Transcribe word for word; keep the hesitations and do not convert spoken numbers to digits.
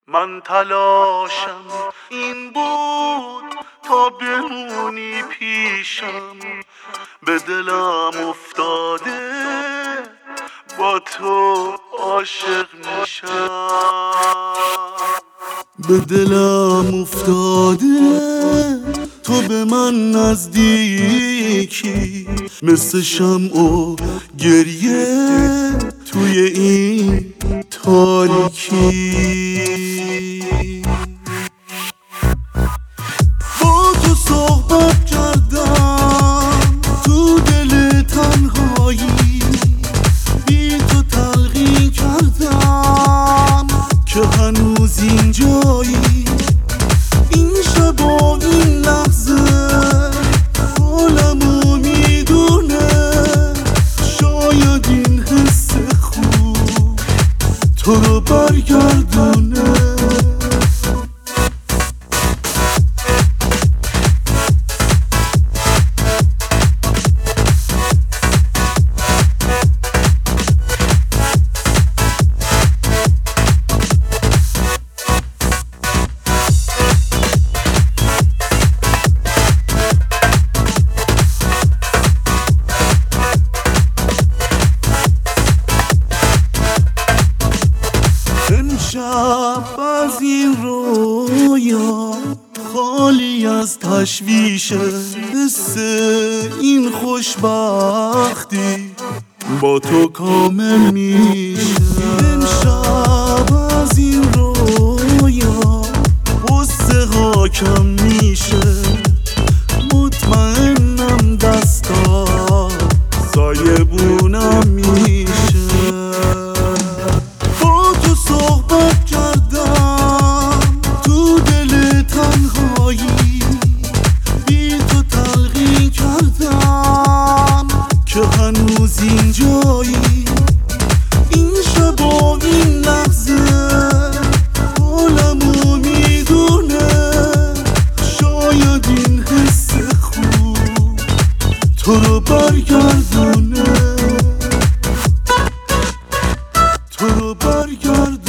من تلاشم این بود تا بمونی پیشم، به دلم افتاده با تو عاشق میشم. به دلم افتاده تو به من نزدیکی، مثل شمع و گریه توی این تاریکی. با تو صحبت کردم تو دل تنهایی، بی تو تلقین کردم که هنوز اینجایی. این شب و این لحظه حالمو میدونه، شاید این حس خوب تو رو برگردونه. امشب از این رویا خالی از تشویشه، حس این خوشبختی با تو کامل میشه. امشب از این رویا غصه ها کم میشه، مطمئنم دستا سایبونم میشه. صحبت کردم تو دل تنهایی، بی تو تلقین کردم که هنوز اینجایی. این شب و این لحظه حالمو میدونه، شاید این حس خوب تو رو برگردونه، تو رو برگردونه.